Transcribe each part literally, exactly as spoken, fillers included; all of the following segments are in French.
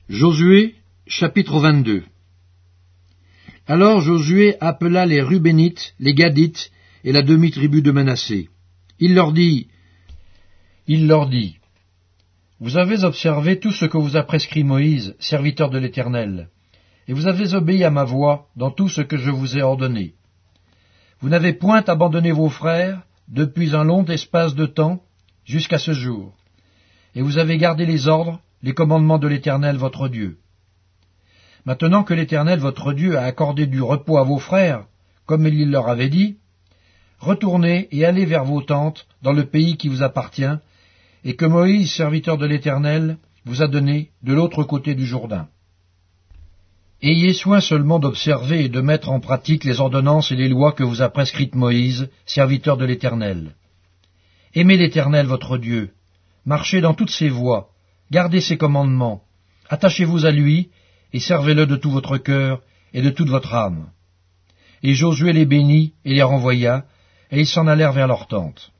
Josué, chapitre vingt-deux. Alors Josué appela les Rubénites, les Gadites et la demi-tribu de Manassé. Il leur dit, Il leur dit, Vous avez observé tout ce que vous a prescrit Moïse, serviteur de l'Éternel, et vous avez obéi à ma voix dans tout ce que je vous ai ordonné. Vous n'avez point abandonné vos frères depuis un long espace de temps jusqu'à ce jour, et vous avez gardé les ordres, les commandements de l'Éternel votre Dieu. Maintenant que l'Éternel votre Dieu a accordé du repos à vos frères, comme il leur avait dit, retournez et allez vers vos tentes dans le pays qui vous appartient, et que Moïse, serviteur de l'Éternel, vous a donné de l'autre côté du Jourdain. Ayez soin seulement d'observer et de mettre en pratique les ordonnances et les lois que vous a prescrites Moïse, serviteur de l'Éternel. Aimez l'Éternel votre Dieu, marchez dans toutes ses voies, gardez ses commandements, attachez-vous à lui, et servez-le de tout votre cœur et de toute votre âme. Et Josué les bénit et les renvoya, et ils s'en allèrent vers leur tente.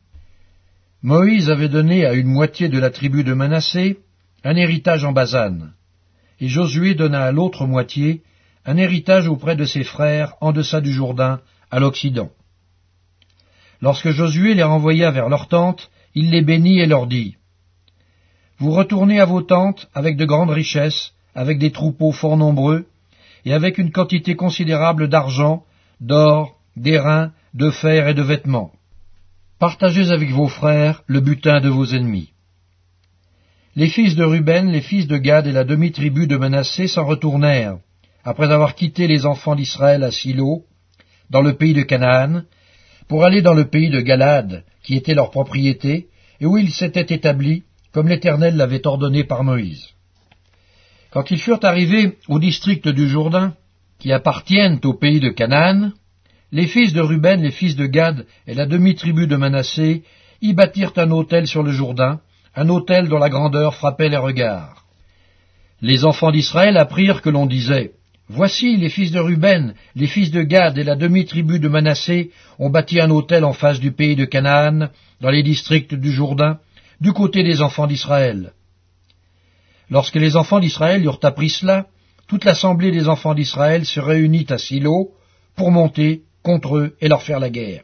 Moïse avait donné à une moitié de la tribu de Manassé un héritage en Basane, et Josué donna à l'autre moitié un héritage auprès de ses frères en deçà du Jourdain, à l'Occident. Lorsque Josué les renvoya vers leur tente, il les bénit et leur dit, Vous retournez à vos tentes avec de grandes richesses, avec des troupeaux fort nombreux, et avec une quantité considérable d'argent, d'or, d'airain, de fer et de vêtements. Partagez avec vos frères le butin de vos ennemis. Les fils de Ruben, les fils de Gad et la demi-tribu de Manassé s'en retournèrent, après avoir quitté les enfants d'Israël à Silo, dans le pays de Canaan, pour aller dans le pays de Galad, qui était leur propriété, et où ils s'étaient établis, comme l'Éternel l'avait ordonné par Moïse. Quand ils furent arrivés au district du Jourdain, qui appartiennent au pays de Canaan, les fils de Ruben, les fils de Gad et la demi-tribu de Manassé y bâtirent un autel sur le Jourdain, un autel dont la grandeur frappait les regards. Les enfants d'Israël apprirent que l'on disait, « Voici les fils de Ruben, les fils de Gad et la demi-tribu de Manassé ont bâti un autel en face du pays de Canaan, dans les districts du Jourdain, du côté des enfants d'Israël. » Lorsque les enfants d'Israël eurent appris cela, toute l'assemblée des enfants d'Israël se réunit à Silo pour monter contre eux et leur faire la guerre.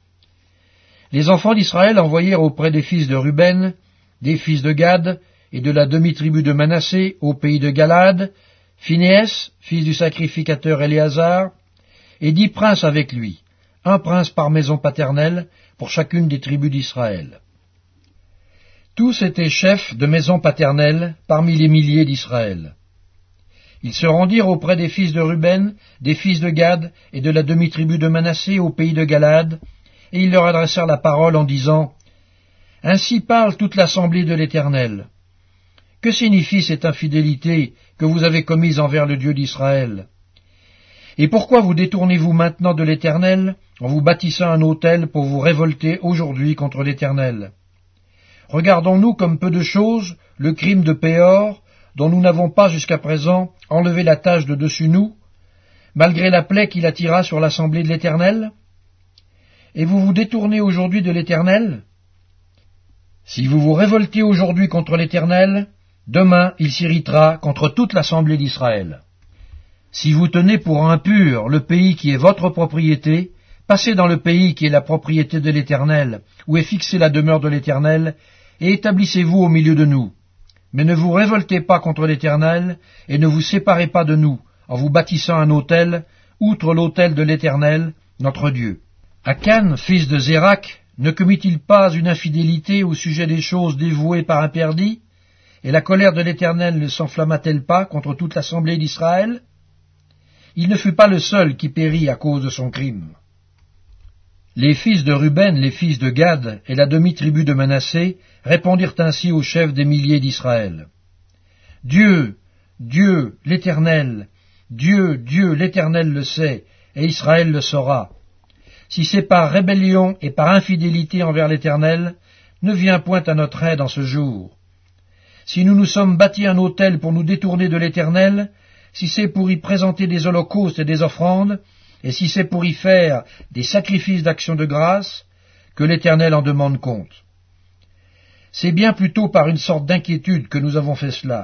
Les enfants d'Israël envoyèrent auprès des fils de Ruben, des fils de Gad et de la demi-tribu de Manassé au pays de Galad, Phinéas, fils du sacrificateur Éléazar, et dix princes avec lui, un prince par maison paternelle pour chacune des tribus d'Israël. Tous étaient chefs de maison paternelle parmi les milliers d'Israël. Ils se rendirent auprès des fils de Ruben, des fils de Gad et de la demi-tribu de Manassé au pays de Galad, et ils leur adressèrent la parole en disant, « Ainsi parle toute l'assemblée de l'Éternel. Que signifie cette infidélité que vous avez commise envers le Dieu d'Israël? Et pourquoi vous détournez-vous maintenant de l'Éternel en vous bâtissant un autel pour vous révolter aujourd'hui contre l'Éternel? Regardons-nous comme peu de choses le crime de Péor, dont nous n'avons pas jusqu'à présent enlevé la tache de dessus nous, malgré la plaie qu'il attira sur l'assemblée de l'Éternel? Et vous vous détournez aujourd'hui de l'Éternel? Si vous vous révoltez aujourd'hui contre l'Éternel, demain il s'irritera contre toute l'assemblée d'Israël. Si vous tenez pour impur le pays qui est votre propriété, passez dans le pays qui est la propriété de l'Éternel, où est fixée la demeure de l'Éternel, et établissez-vous au milieu de nous. Mais ne vous révoltez pas contre l'Éternel, et ne vous séparez pas de nous, en vous bâtissant un autel, outre l'autel de l'Éternel, notre Dieu. Akan, fils de Zérak, ne commit-il pas une infidélité au sujet des choses dévouées par un perdit? Et la colère de l'Éternel ne s'enflamma-t-elle pas contre toute l'assemblée d'Israël? Il ne fut pas le seul qui périt à cause de son crime. Les fils de Ruben, les fils de Gad et la demi-tribu de Manassé répondirent ainsi aux chefs des milliers d'Israël. Dieu, Dieu, l'Éternel, Dieu, Dieu, l'Éternel le sait, et Israël le saura. Si c'est par rébellion et par infidélité envers l'Éternel, ne viens point à notre aide en ce jour. Si nous nous sommes bâtis un autel pour nous détourner de l'Éternel, si c'est pour y présenter des holocaustes et des offrandes, et si c'est pour y faire des sacrifices d'action de grâce, que l'Éternel en demande compte. C'est bien plutôt par une sorte d'inquiétude que nous avons fait cela,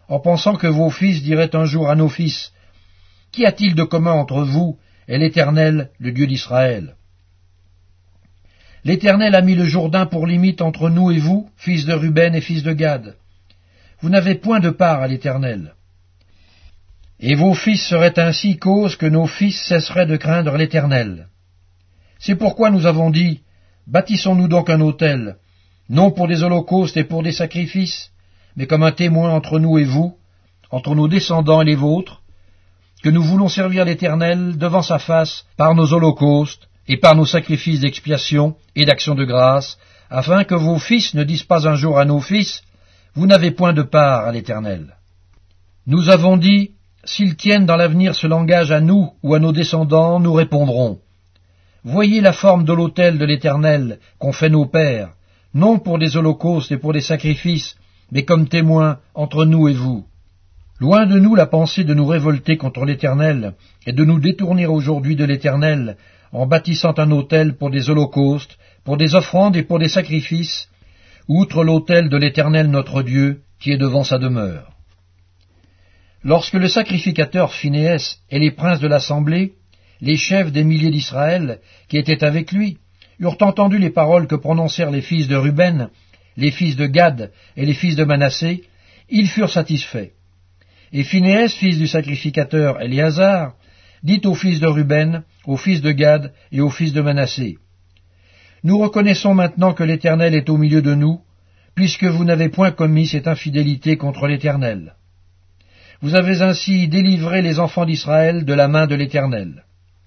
en pensant que vos fils diraient un jour à nos fils, « Qu'y a-t-il de commun entre vous et l'Éternel, le Dieu d'Israël ?» L'Éternel a mis le Jourdain pour limite entre nous et vous, fils de Ruben et fils de Gad. Vous n'avez point de part à l'Éternel. Et vos fils seraient ainsi cause que nos fils cesseraient de craindre l'Éternel. C'est pourquoi nous avons dit, bâtissons-nous donc un autel, non pour des holocaustes et pour des sacrifices, mais comme un témoin entre nous et vous, entre nos descendants et les vôtres, que nous voulons servir l'Éternel devant sa face par nos holocaustes et par nos sacrifices d'expiation et d'action de grâce, afin que vos fils ne disent pas un jour à nos fils, vous n'avez point de part à l'Éternel. Nous avons dit, s'ils tiennent dans l'avenir ce langage à nous ou à nos descendants, nous répondrons. Voyez la forme de l'autel de l'Éternel qu'ont fait nos pères, non pour des holocaustes et pour des sacrifices, mais comme témoins entre nous et vous. Loin de nous la pensée de nous révolter contre l'Éternel et de nous détourner aujourd'hui de l'Éternel en bâtissant un autel pour des holocaustes, pour des offrandes et pour des sacrifices, outre l'autel de l'Éternel notre Dieu qui est devant sa demeure. Lorsque le sacrificateur Phinéas et les princes de l'assemblée, les chefs des milliers d'Israël qui étaient avec lui, eurent entendu les paroles que prononcèrent les fils de Ruben, les fils de Gad et les fils de Manassé, ils furent satisfaits. Et Phinéas, fils du sacrificateur Éléazar, dit aux fils de Ruben, aux fils de Gad et aux fils de Manassé, « Nous reconnaissons maintenant que l'Éternel est au milieu de nous, puisque vous n'avez point commis cette infidélité contre l'Éternel. Vous avez ainsi délivré les enfants d'Israël de la main de l'Éternel. »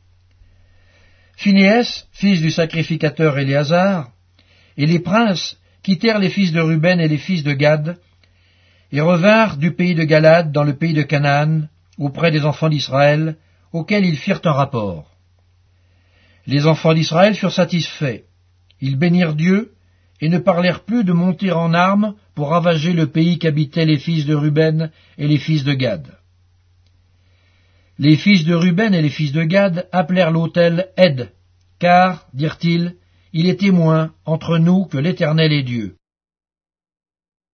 Phinéas, fils du sacrificateur Éléazar, et les princes quittèrent les fils de Ruben et les fils de Gad, et revinrent du pays de Galad dans le pays de Canaan, auprès des enfants d'Israël, auxquels ils firent un rapport. Les enfants d'Israël furent satisfaits. Ils bénirent Dieu, et ne parlèrent plus de monter en armes pour ravager le pays qu'habitaient les fils de Ruben et les fils de Gad. Les fils de Ruben et les fils de Gad appelèrent l'autel Ed, car, dirent-ils, il est témoin entre nous que l'Éternel est Dieu.